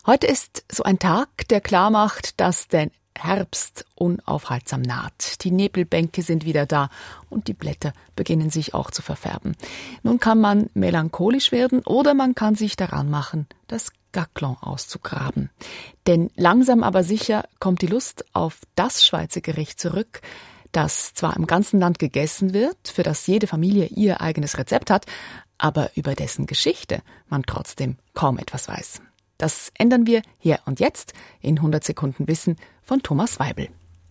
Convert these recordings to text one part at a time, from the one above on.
Heute ist so ein Tag, der klar macht, dass der Herbst unaufhaltsam naht. Die Nebelbänke sind wieder da und die Blätter beginnen sich auch zu verfärben. Nun kann man melancholisch werden oder man kann sich daran machen, das Gaclon auszugraben. Denn langsam aber sicher kommt die Lust auf das Schweizer Gericht zurück, das zwar im ganzen Land gegessen wird, für das jede Familie ihr eigenes Rezept hat, aber über dessen Geschichte man trotzdem kaum etwas weiß. Das ändern wir hier und jetzt in 100 Sekunden Wissen von Thomas Weibel.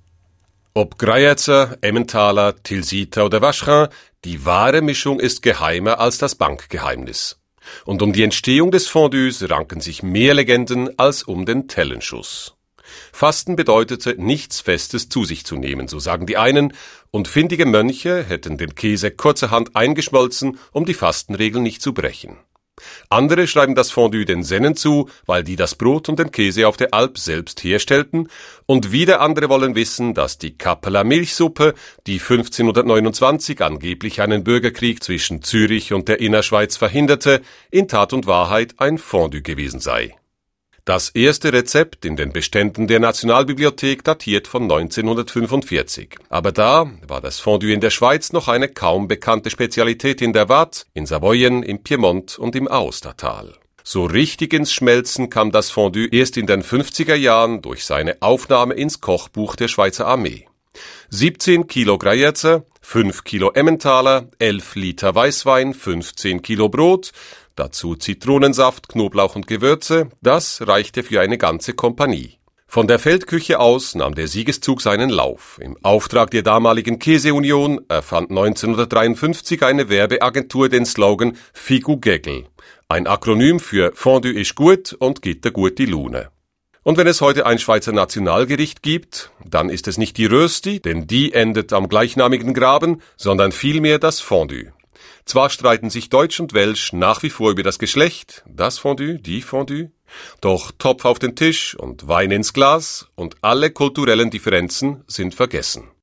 Ob Greyerzer, Emmentaler, Tilsiter oder Vacherin, die wahre Mischung ist geheimer als das Bankgeheimnis. Und um die Entstehung des Fondues ranken sich mehr Legenden als um den Tellenschuss. Fasten bedeutete, nichts Festes zu sich zu nehmen, so sagen die einen, und findige Mönche hätten den Käse kurzerhand eingeschmolzen, um die Fastenregeln nicht zu brechen. Andere schreiben das Fondue den Sennen zu, weil die das Brot und den Käse auf der Alp selbst herstellten, und wieder andere wollen wissen, dass die Kappeler Milchsuppe, die 1529 angeblich einen Bürgerkrieg zwischen Zürich und der Innerschweiz verhinderte, in Tat und Wahrheit ein Fondue gewesen sei. Das erste Rezept in den Beständen der Nationalbibliothek datiert von 1945. Aber da war das Fondue in der Schweiz noch eine kaum bekannte Spezialität in der Waadt, in Savoyen, im Piemont und im Aostatal. So richtig ins Schmelzen kam das Fondue erst in den 50er Jahren durch seine Aufnahme ins Kochbuch der Schweizer Armee. 17 Kilo Greyerzer, 5 Kilo Emmentaler, 11 Liter Weißwein, 15 Kilo Brot, dazu Zitronensaft, Knoblauch und Gewürze, das reichte für eine ganze Kompanie. Von der Feldküche aus nahm der Siegeszug seinen Lauf. Im Auftrag der damaligen Käseunion erfand 1953 eine Werbeagentur den Slogan «Figu Gegel», ein Akronym für «Fondue ist gut und gibt dir gut die Lune». Und wenn es heute ein Schweizer Nationalgericht gibt, dann ist es nicht die Rösti, denn die endet am gleichnamigen Graben, sondern vielmehr das Fondue. Zwar streiten sich Deutsch und Welsch nach wie vor über das Geschlecht, das Fondue, die Fondue, doch Topf auf den Tisch und Wein ins Glas und alle kulturellen Differenzen sind vergessen.